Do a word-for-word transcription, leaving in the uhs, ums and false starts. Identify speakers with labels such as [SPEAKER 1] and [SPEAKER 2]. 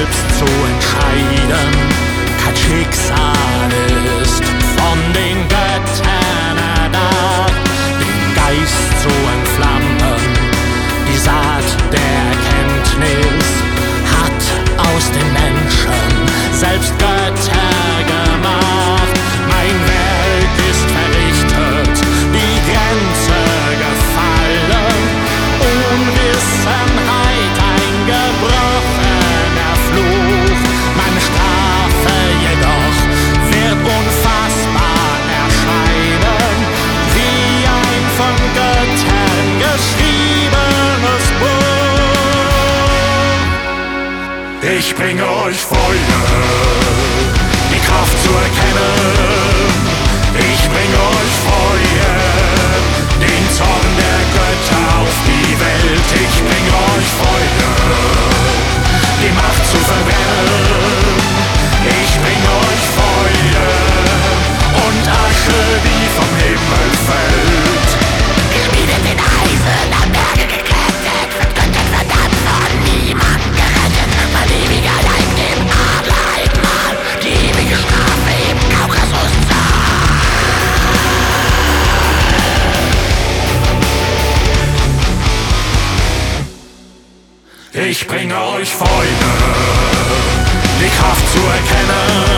[SPEAKER 1] selbst zu entscheiden kein Schicksal ist von den Göttern erdacht, den Geist zu entflammen, die Saat der Erkenntnis hat aus den Menschen selbst Götter gemacht. Mein Werk ist verrichtet, die Grenze gefallen, Unwissenheit ein gebrochener Fluch. Meine Strafe jedoch wird unfassbar erscheinen, wie ein von Göttern geschriebenes Buch. Ich bringe euch Feuer, die Kraft zu erkennen. Ich bringe euch Feuer, den Zorn der Götter auf die Welt. Ich bringe euch Feuer, die Macht zu verbrennen. Ich bringe euch Feuer und Asche, die vom Himmel fällt.
[SPEAKER 2] Geschmiedet in Eisen, am Berge geklettet, von Göttern verdammt, von niemandem gerettet. Mein ewiger Leib dem Adler im Mahl, die ewige Strafe im Kaukasus
[SPEAKER 1] Ich bringe euch Feuer, die Kraft zu erkennen.